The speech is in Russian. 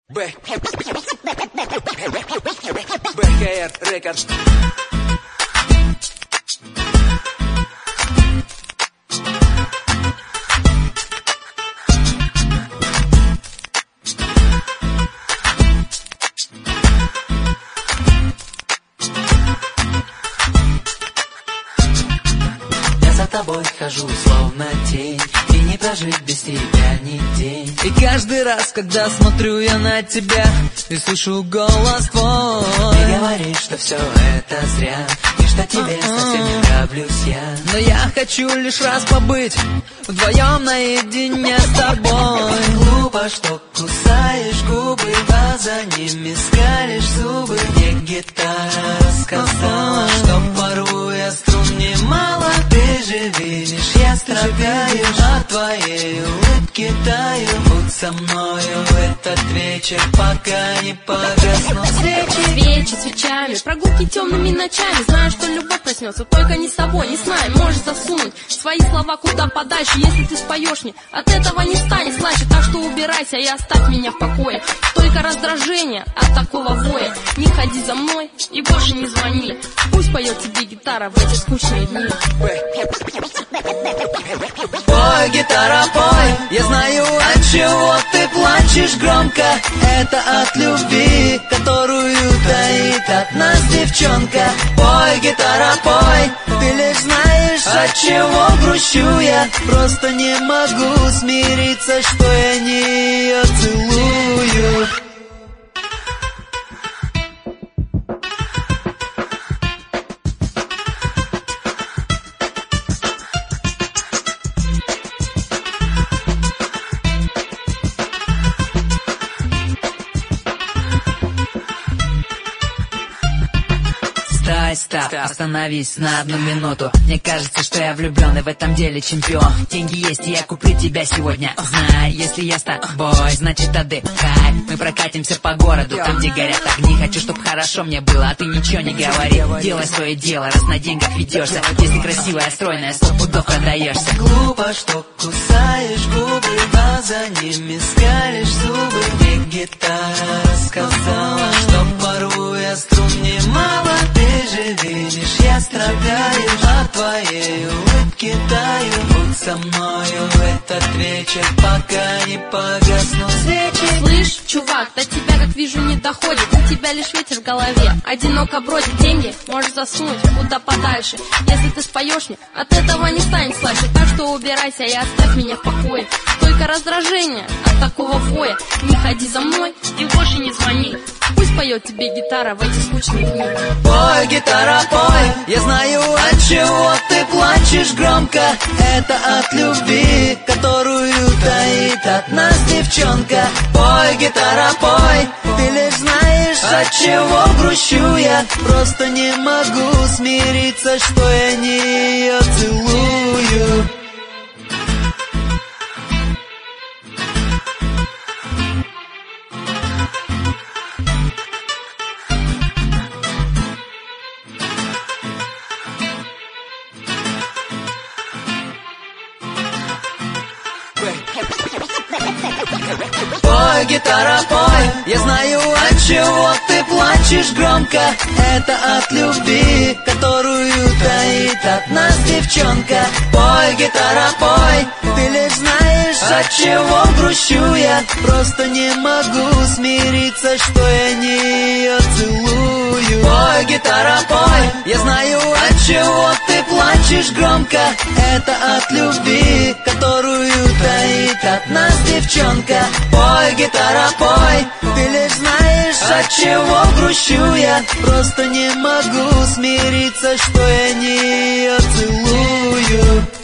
БКР Рекордс. За тобой хожу, словно тень, и не прожить без тебя ни день. И каждый раз, когда смотрю я на тебя и слышу голос твой, ты говоришь, что все это зря, и что тебе совсем не нравлюсь я. Но я хочу лишь раз побыть вдвоем наедине с тобой. Глупо, что кусаешь губы, глаза ними скалишь зубы. Мне гитара рассказала, что порой я струн немало. Ты же видишь, я страдаю от твоей улыбки таю. Будь со мною в этот вечер, пока не погаснут свечи. Свечи свечами, прогулки темными ночами. Знаю, что любовь проснется, только не с тобой, не с нами. Можешь засунуть свои слова куда подальше. Если ты споешь мне, от этого не станет слаще. Так что убирайся и оставь меня в покое. Только раздражение от такого воя. Не ходи за мной и больше не звони. Пусть поет тебе гитара в эти скучные дни. Пой, гитара, пой, я знаю, от чего ты плачешь громко. Это от любви, которую таит от нас девчонка. Пой, гитара, пой, ты лишь знаешь, от чего грущу я. Просто не могу смириться, что я не ее целую. Стоп, остановись на одну минуту. Мне кажется, что я влюблен и в этом деле чемпион. Деньги есть, и я куплю тебя сегодня. Знай, если я с тобой, значит отдыхай. Мы прокатимся по городу, там, где горят огни. Хочу, чтоб хорошо мне было, а ты ничего не говори. Делай свое дело, раз на деньгах ведешься. Если красивая, стройная, 100 пудов продаешься. Глупо, что кусаешь губы, глаза ними скалишь зубы. Мне гитара сказала, что порой я струн немало. Ты же видишь, я страдаю от твоей улыбки таю. Будь со мною в этот вечер, пока не погаснут свечи. Слышь, чувак, до тебя, как вижу, не доходит. У тебя лишь ветер в голове, одиноко бродит. Деньги можешь засунуть куда подальше. Если ты споешь мне, от этого не станет слаще. Так что убирайся и оставь меня в покое. Только раздражение от такого воя. Не ходи за мной и больше не звони. Пусть поет тебе гитара в эти скучные дни. Пой, гитара, пой, я знаю, от чего ты плачешь громко. Это от любви, которую таит от нас девчонка. Пой, гитара, пой, ты лишь знаешь, от чего грущу я. Просто не могу смириться, что я не ее целую. Пой, гитара, пой, я знаю, от чего ты плачешь громко. Это от любви, которую таит от нас девчонка. Пой, гитара, пой, ты лишь знаешь, от чего грущу я. Просто не могу смириться, что я не ее целую. Пой, гитара, пой, я знаю, от чего ты плачешь громко. Это от любви, которую таит от нас девчонка. Пой, гитара, пой, ты лишь знаешь, от чего грущу я. Просто не могу смириться, что я не ее целую.